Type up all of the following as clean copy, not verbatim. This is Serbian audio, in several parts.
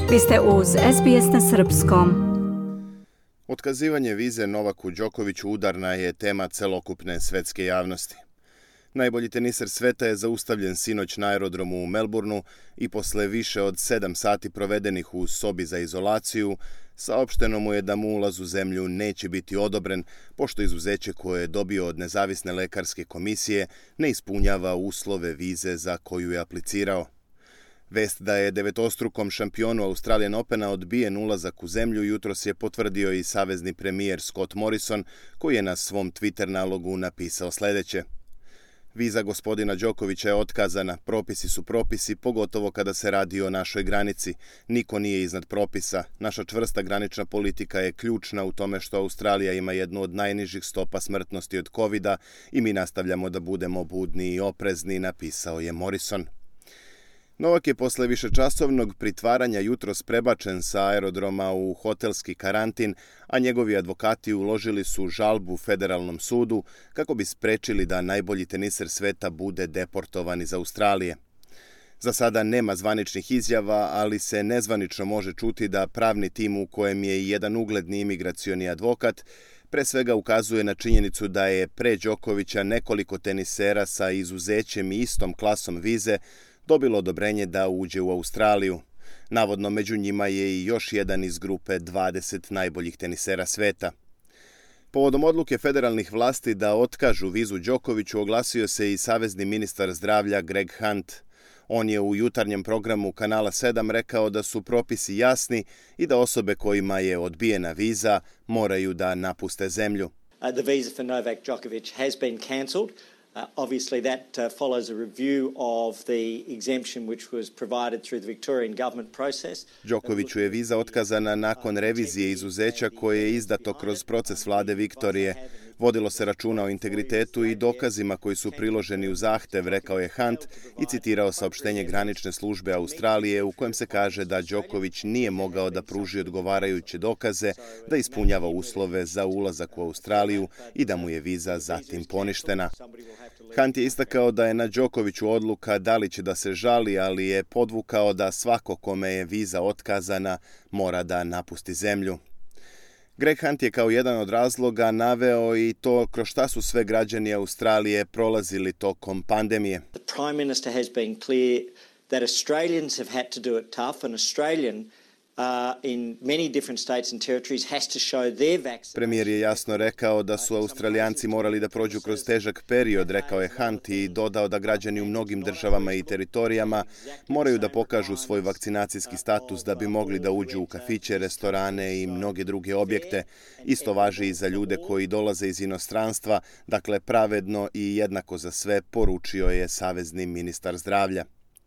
Vi ste uz SBS na srpskom. Otkazivanje vize Novaku Đokoviću udarna je tema celokupne svetske javnosti. Najbolji teniser sveta je zaustavljen sinoć na aerodromu u Melbourneu i posle više od 7 sati provedenih u sobi za izolaciju, saopšteno mu je da mu ulaz u zemlju neće biti odobren, pošto izuzeće koje je dobio od nezavisne lekarske komisije ne ispunjava uslove vize za koju je aplicirao. Vest da je devetostrukom šampionu Australian Opena odbijen ulazak u zemlju jutros je potvrdio i savezni premijer Scott Morrison, koji je na svom Twitter nalogu napisao sljedeće. Viza gospodina Đokovića je otkazana, propisi su propisi, pogotovo kada se radi o našoj granici. Niko nije iznad propisa. Naša čvrsta granična politika je ključna u tome što Australija ima jednu od najnižih stopa smrtnosti od covida i mi nastavljamo da budemo budni i oprezni, napisao je Morrison. Novak je posle višečasovnog pritvaranja jutros prebačen sa aerodroma u hotelski karantin, a njegovi advokati uložili su žalbu federalnom sudu kako bi sprečili da najbolji teniser sveta bude deportovan iz Australije. Za sada nema zvaničnih izjava, ali se nezvanično može čuti da pravni tim u kojem je i jedan ugledni imigracioni advokat pre svega ukazuje na činjenicu da je pre Đokovića nekoliko tenisera sa izuzećem i istom klasom vize dobilo odobrenje da uđe u Australiju. Navodno među njima je i još jedan iz grupe 20 najboljih tenisera sveta. Povodom odluke federalnih vlasti da otkažu vizu Đokoviću oglasio se i savezni ministar zdravlja Greg Hunt. On je u jutarnjem programu Kanala 7 rekao da su propisi jasni i da osobe kojima je odbijena viza moraju da napuste zemlju. The visa for Novak Djokovic has been cancelled. Obviously, that follows a review of the exemption which was provided through the Victorian government process. Đokoviću je viza otkazana nakon revizije izuzeća koje je izdato kroz proces vlade Viktorije. Vodilo se računa o integritetu i dokazima koji su priloženi u zahtev, rekao je Hunt i citirao saopštenje granične službe Australije u kojem se kaže da Đoković nije mogao da pruži odgovarajuće dokaze, da ispunjava uslove za ulazak u Australiju i da mu je viza zatim poništena. Hunt je istakao da je na Đokoviću odluka da li će da se žali, ali je podvukao da svako kome je viza otkazana mora da napusti zemlju. Greg Hunt je kao jedan od razloga naveo i to kroz šta su sve građani Australije prolazili tokom pandemije. The Prime Minister has been clear that Australians have had to do it tough and Australian in many different states and territories has to show their vaccination. Premijer je jasno rekao da su Australijanci morali da prođu kroz težak period, rekao je Hunt i dodao da građani u mnogim državama i teritorijama moraju da pokažu svoj vakcinacijski status da bi mogli da uđu u kafiće, restorane i mnoge druge objekte. Isto važi i za ljude koji dolaze iz inostranstva, dakle pravedno i jednako za sve, poručio je savezni ministar zdravlja.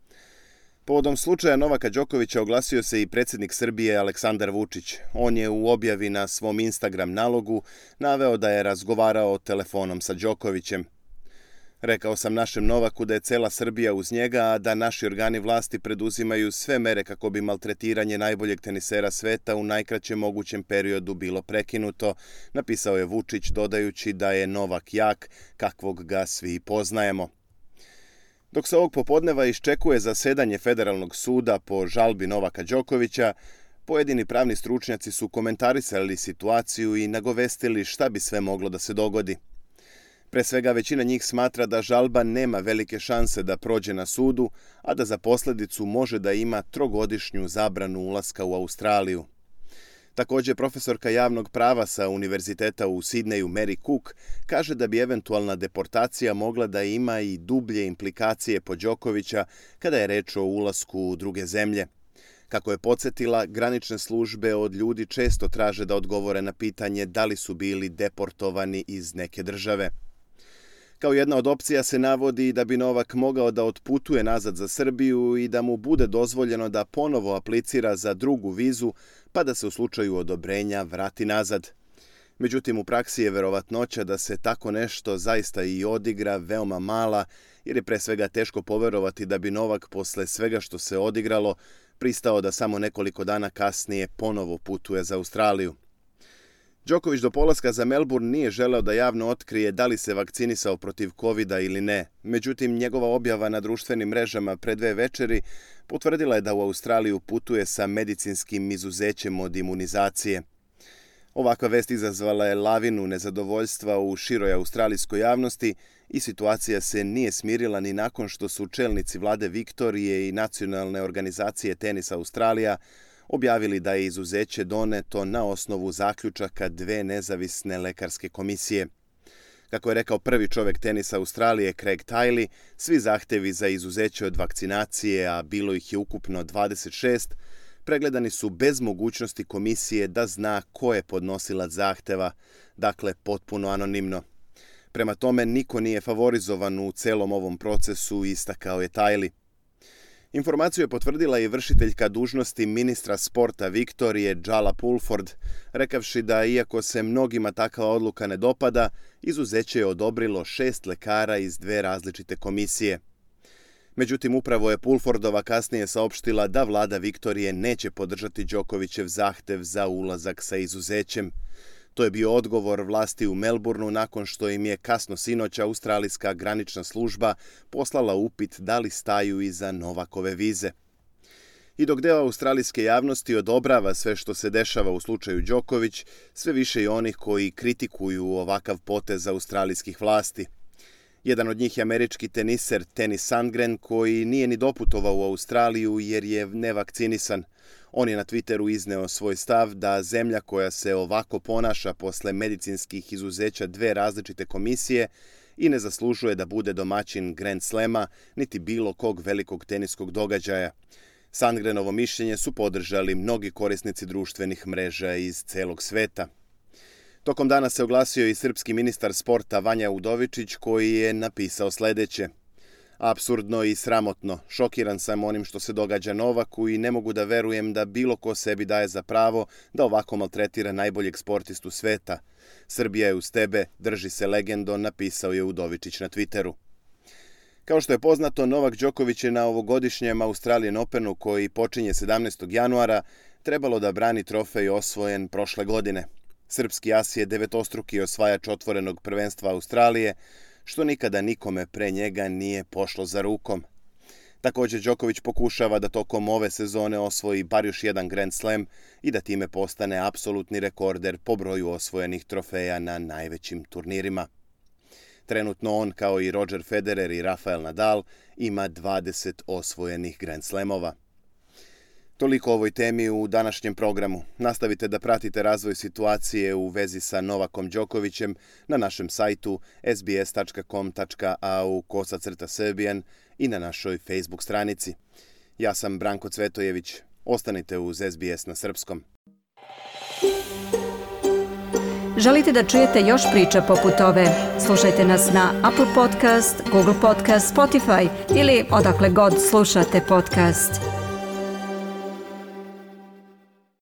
Povodom slučaja Novaka Đokovića oglasio se i predsjednik Srbije Aleksandar Vučić. On je u objavi na svom Instagram nalogu naveo da je razgovarao telefonom sa Đokovićem. Rekao sam našem Novaku da je cela Srbija uz njega, a da naši organi vlasti preduzimaju sve mere kako bi maltretiranje najboljeg tenisera sveta u najkraćem mogućem periodu bilo prekinuto, napisao je Vučić dodajući da je Novak jak, kakvog ga svi poznajemo. Dok se ovog popodneva iščekuje zasedanje federalnog suda po žalbi Novaka Đokovića, pojedini pravni stručnjaci su komentarisali situaciju i nagovestili šta bi sve moglo da se dogodi. Pre svega većina njih smatra da žalba nema velike šanse da prođe na sudu, a da za posljedicu može da ima 3-godišnju zabranu ulaska u Australiju. Također, profesorka javnog prava sa Univerziteta u Sidneju Mary Cook kaže da bi eventualna deportacija mogla da ima i dublje implikacije po Đokovića kada je reč o ulasku u druge zemlje. Kako je podsjetila, granične službe od ljudi često traže da odgovore na pitanje da li su bili deportovani iz neke države. Kao jedna od opcija se navodi da bi Novak mogao da otputuje nazad za Srbiju i da mu bude dozvoljeno da ponovo aplicira za drugu vizu, pa da se u slučaju odobrenja vrati nazad. Međutim, u praksi je verovatnoća da se tako nešto zaista i odigra veoma mala, jer je pre svega teško poverovati da bi Novak posle svega što se odigralo pristao da samo nekoliko dana kasnije ponovo putuje za Australiju. Đoković do polaska za Melbourne nije želeo da javno otkrije da li se vakcinisao protiv covida ili ne. Međutim, njegova objava na društvenim mrežama pre 2 večeri potvrdila je da u Australiju putuje sa medicinskim izuzećem od imunizacije. Ovakva vest izazvala je lavinu nezadovoljstva u široj australijskoj javnosti i situacija se nije smirila ni nakon što su čelnici vlade Viktorije i nacionalne organizacije Tenis Australija objavili da je izuzeće doneto na osnovu zaključaka 2 nezavisne lekarske komisije. Kako je rekao prvi čovjek Tenisa Australije Craig Tiley, svi zahtevi za izuzeće od vakcinacije, a bilo ih je ukupno 26, pregledani su bez mogućnosti komisije da zna ko je podnosilac zahteva, dakle potpuno anonimno. Prema tome, niko nije favorizovan u celom ovom procesu, istakao je Tiley. Informaciju je potvrdila i vršiteljka dužnosti ministra sporta Viktorije Jala Pulford, rekavši da iako se mnogima takva odluka ne dopada, izuzeće je odobrilo 6 lekara iz 2 različite komisije. Međutim, upravo je Pulfordova kasnije saopštila da vlada Viktorije neće podržati Đokovićev zahtev za ulazak sa izuzećem. To je bio odgovor vlasti u Melbourneu nakon što im je kasno sinoć australijska granična služba poslala upit da li staju iza Novakove vize. I dok deo australijske javnosti odobrava sve što se dešava u slučaju Đoković, sve više i onih koji kritikuju ovakav potez australijskih vlasti. Jedan od njih je američki teniser Tennis Sandgren, koji nije ni doputovao u Australiju jer je nevakcinisan. On je na Twitteru izneo svoj stav da zemlja koja se ovako ponaša posle medicinskih izuzeća 2 različite komisije i ne zaslužuje da bude domaćin Grand Slema niti bilo kog velikog teniskog događaja. Sandgrenovo mišljenje su podržali mnogi korisnici društvenih mreža iz celog sveta. Tokom dana se oglasio i srpski ministar sporta Vanja Udovičić, koji je napisao sledeće: apsurdno i sramotno, šokiran sam onim što se događa Novaku i ne mogu da verujem da bilo ko sebi daje za pravo da ovako maltretira najboljeg sportistu sveta. Srbija je uz tebe, drži se legendo, napisao je Udovičić na Twitteru. Kao što je poznato, Novak Đoković je na ovogodišnjem Australian Openu, koji počinje 17. januara, trebalo da brani trofej osvojen prošle godine. Srpski as je 9-struki osvajač otvorenog prvenstva Australije, što nikada nikome pre njega nije pošlo za rukom. Također, Đoković pokušava da tokom ove sezone osvoji bar još jedan Grand Slam i da time postane apsolutni rekorder po broju osvojenih trofeja na najvećim turnirima. Trenutno on, kao i Roger Federer i Rafael Nadal, ima 20 osvojenih Grand Slamova. Toliko o ovoj temi u današnjem programu. Nastavite da pratite razvoj situacije u vezi sa Novakom Đokovićem na našem sajtu sbs.com.au/Serbian i na našoj Facebook stranici. Ja sam Branko Cvetojević. Ostanite uz SBS na srpskom. Želite da čujete još priča poput ove? Slušajte nas na Apple Podcast, Google Podcast, Spotify ili odakle god slušate podcast.